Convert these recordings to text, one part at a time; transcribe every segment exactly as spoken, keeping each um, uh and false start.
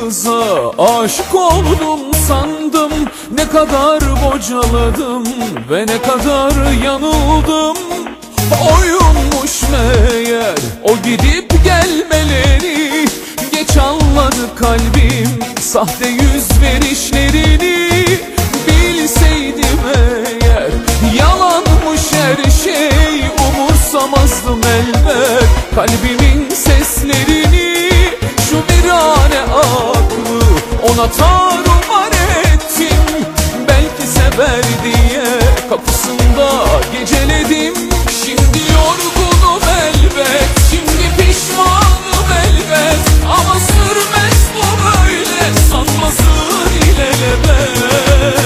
kıza aşık oldum sandım. Ne kadar bocaladım ve ne kadar yanıldım. Oyunmuş meğer o gidip gelmeleri. Geç anladı kalbim sahte yüz verişlerini. Bilseydim eğer yalanmış her şey, umursamazdım elbet kalbimin seslerini. Şu virane aklı ona tarumar ettim. Belki sever diye kapısında geceledim. Şimdi yorgunum elbet, şimdi pişmanım elbet. Ama sürmez bu böyle, sanmasın ilelebet.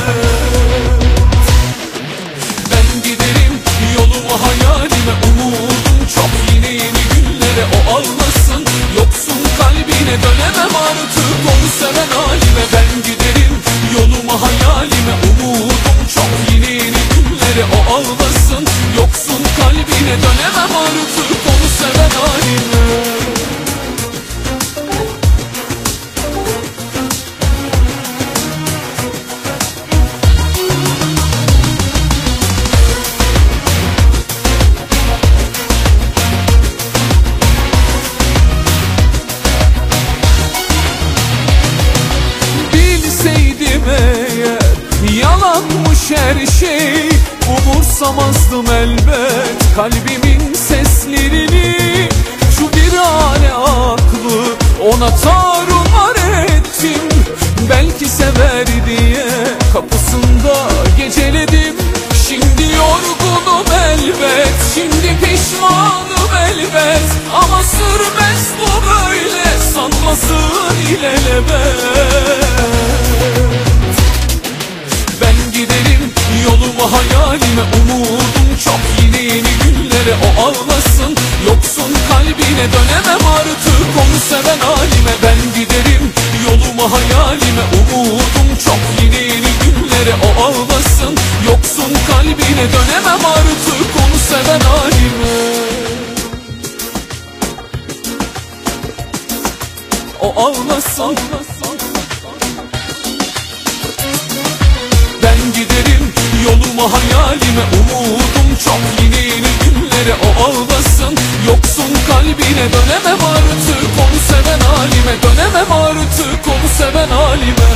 Ben giderim yoluma hayalime, umudum çok yine yeni günlere o ağlasın. Yoksun kalbine dönemem artık onu seven halime. Ben giderim yoluma hayalime, umudum çok yine yeni günlere o ağlasın. Yoksun kalbine dönemem artık onu seven halime. Bilseydim eğer yalanmış her şey, umursamazdım elbet kalbimin seslerini. Şu virane aklı ona tarumar ettim. Belki sever diye kapısında geceledim. Şimdi yorgunum elbet, şimdi pişmanım elbet. Ama sürmez bu böyle, sanmasın ilelebet. Ben giderim yoluma hayalime, umudum çok yine yeni günlere o ağlasın. Yoksun kalbine dönemem artık onu seven halime. Ben giderim yoluma hayalime, umudum çok yine yeni günlere o ağlasın. Yoksun kalbine dönemem artık onu seven halime. O ağlasın. Ben giderim yoluma hayalime, umudum çok yine yeni günlere o ağlasın. Yoksun kalbine dönemem artık onu seven halime. Dönemem artık onu seven halime.